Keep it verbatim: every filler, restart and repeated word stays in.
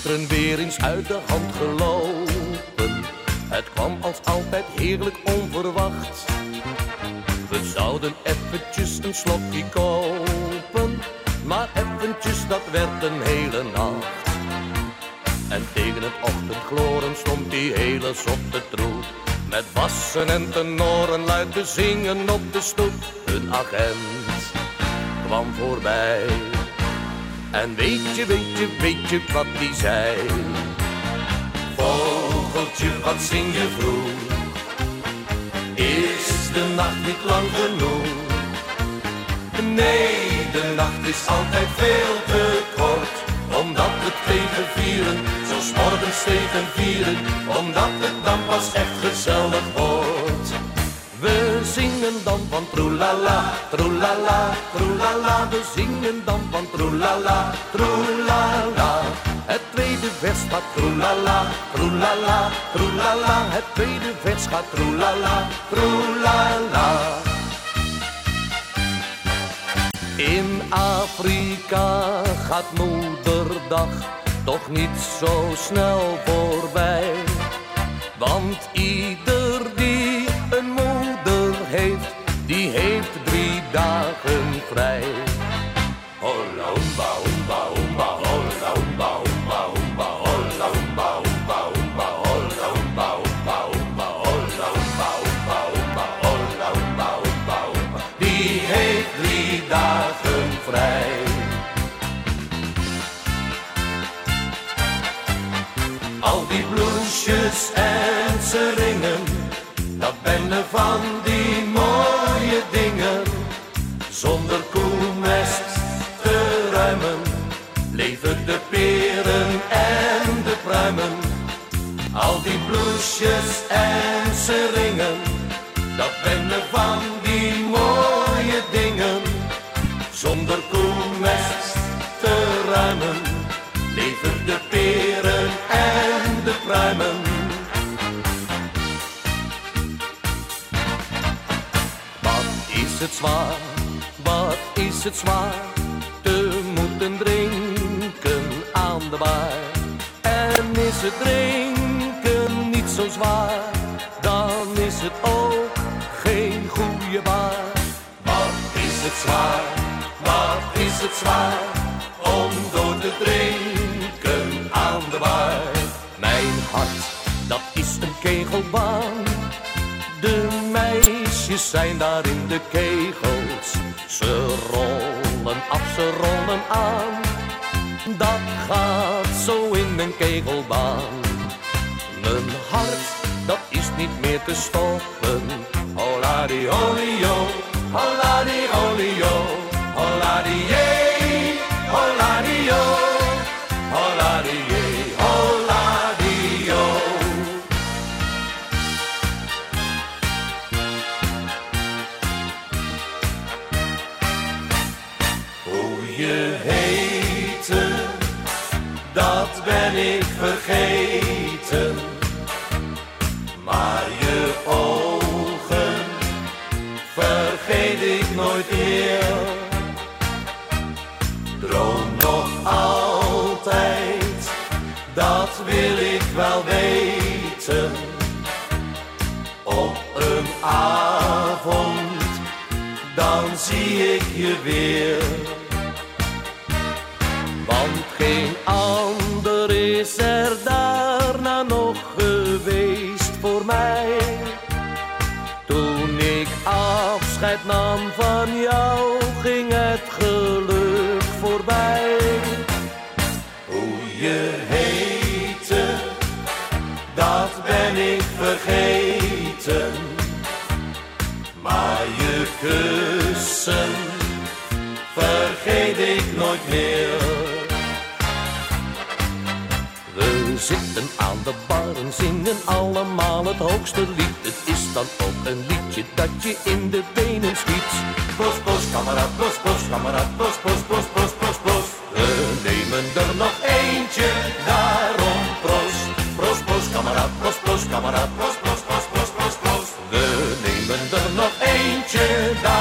gisteren weer eens uit de hand gelopen. Het kwam als altijd heerlijk onverwacht. We zouden eventjes een slokje kopen, maar eventjes, dat werd een hele nacht. En tegen het ochtendgloren stond die hele zotte troep, met bassen en tenoren luid te zingen op de stoep. Een agent kwam voorbij en weet je, weet je, weet je wat die zei? Vogeltje, wat zing je vroeg? Is de nacht niet lang genoeg? Nee, de nacht is altijd veel te kort, omdat het tegen vieren, zo 's morgens tegen vieren, omdat het dan pas echt gezellig wordt. We zingen dan van troelala, troelala, troelala. We zingen dan van troelala, troelala. Het tweede vers gaat troelala, troelala, troelala. Het tweede vers gaat troelala, troelala. In Afrika gaat moederdag toch niet zo snel voorbij. Want ieder die een moeder heeft, die heeft drie dagen vrij. Holla hoomba hoomba hoomba, holla hoomba hoomba hoomba, holla hoomba hoomba hoomba, holla hoomba hoomba hoomba, holla hoomba hoomba hoomba, holla hoomba hoomba hoomba. Die heeft drie dagen vrij. Al die bloesjes en seringen, dat bennen van die mooie dingen. Zonder koelmest te ruimen, leven de peren en de pruimen. Al die bloesjes en seringen, dat bennen van die mooie dingen. Zonder koelmest te ruimen, leven de peren en de pruimen. Wat is het zwaar, wat is het zwaar, te moeten drinken aan de bar. En is het drinken niet zo zwaar, dan is het ook geen goede baar. Wat is het zwaar, wat is het zwaar, om door te drinken aan de bar. Mijn hart, dat is een kegelbaan. De meisjes zijn daar in de kegels. Ze rollen af, ze rollen aan. Dat gaat zo in een kegelbaan. Mijn hart, dat is niet meer te stoppen. Hola di holio, hola di holio, hola di je, hola di yo, hola di je, hola di yo. Hoe je heette, dat ben ik vergeten, maar je ogen vergeet ik nooit meer. Droom nog altijd, dat wil ik wel weten. Op een avond, dan zie ik je weer. Want geen ander is er daarna nog geweest voor mij. Toen ik afscheid nam van jou, ging het geluk voorbij. Hoe je heette, dat ben ik vergeten, maar je kussen vergeet ik nooit meer. We zitten aan de bar en zingen allemaal het hoogste lied. Het is dan ook een liedje dat je in de benen schiet. Pos, pos, kameraad, pos, pos, kameraad, pos, pos, pos, pos, pos, pos. We nemen er nog eentje, daarom pros. Pros, pos, kameraad, pos, pos, kameraad, pos, pos, pos, pos, pos, pos. We nemen er nog eentje, daarom